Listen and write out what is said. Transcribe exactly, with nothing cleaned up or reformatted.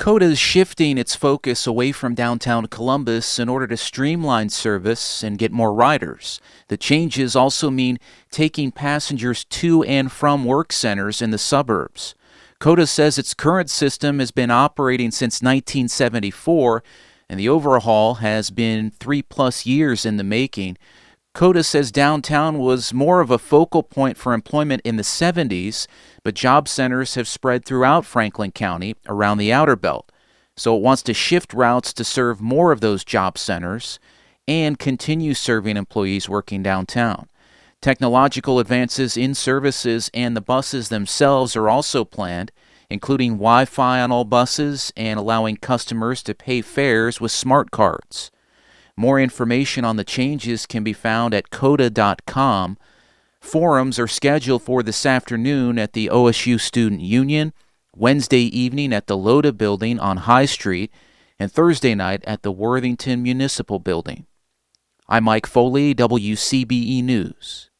COTA is shifting its focus away from downtown Columbus in order to streamline service and get more riders. The changes also mean taking passengers to and from work centers in the suburbs. COTA says its current system has been operating since nineteen seventy-four, and the overhaul has been three-plus years in the making. COTA says downtown was more of a focal point for employment in the seventies, but job centers have spread throughout Franklin County around the Outer Belt. So it wants to shift routes to serve more of those job centers and continue serving employees working downtown. Technological advances in services and the buses themselves are also planned, including Wi-Fi on all buses and allowing customers to pay fares with smart cards. More information on the changes can be found at cota dot com. Forums are scheduled for this afternoon at the O S U Student Union, Wednesday evening at the Loda Building on High Street, and Thursday night at the Worthington Municipal Building. I'm Mike Foley, W C B E News.